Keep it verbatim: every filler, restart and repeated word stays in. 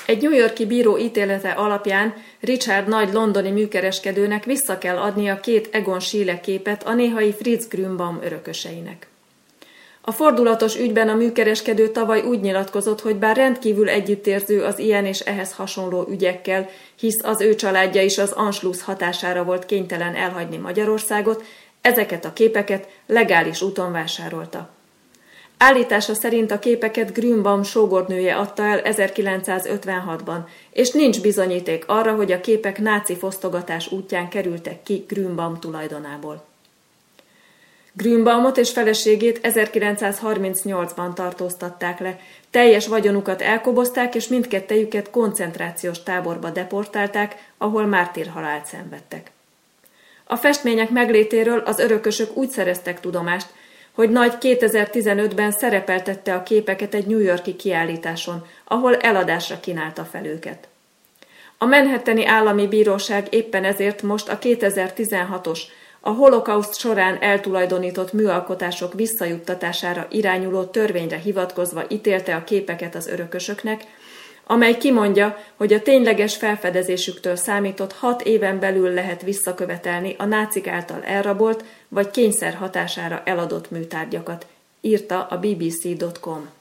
Egy New York-i bíró ítélete alapján Richard nagy londoni műkereskedőnek vissza kell adnia két Egon Schiele képet a néhai Fritz Grünbaum örököseinek. A fordulatos ügyben a műkereskedő tavaly úgy nyilatkozott, hogy bár rendkívül együttérző az ilyen és ehhez hasonló ügyekkel, hisz az ő családja is az Anschluss hatására volt kénytelen elhagyni Magyarországot, ezeket a képeket legális úton vásárolta. Állítása szerint a képeket Grünbaum sógornője adta el ezerkilencszázötvenhatban, és nincs bizonyíték arra, hogy a képek náci fosztogatás útján kerültek ki Grünbaum tulajdonából. Grünbaumot és feleségét ezerkilencszázharmincnyolcban tartóztatták le, teljes vagyonukat elkobozták, és mindkettejüket koncentrációs táborba deportálták, ahol mártírhalált szenvedtek. A festmények meglétéről az örökösök úgy szereztek tudomást, hogy Nagy kétezer-tizenötben szerepeltette a képeket egy New York-i kiállításon, ahol eladásra kínálta fel őket. A Manhattani Állami Bíróság éppen ezért most a kétezer-tizenhatos, a holokauszt során eltulajdonított műalkotások visszajuttatására irányuló törvényre hivatkozva ítélte a képeket az örökösöknek, amely kimondja, hogy a tényleges felfedezésüktől számított hat éven belül lehet visszakövetelni a nácik által elrabolt vagy kényszer hatására eladott műtárgyakat, írta a bé bé cé pont com.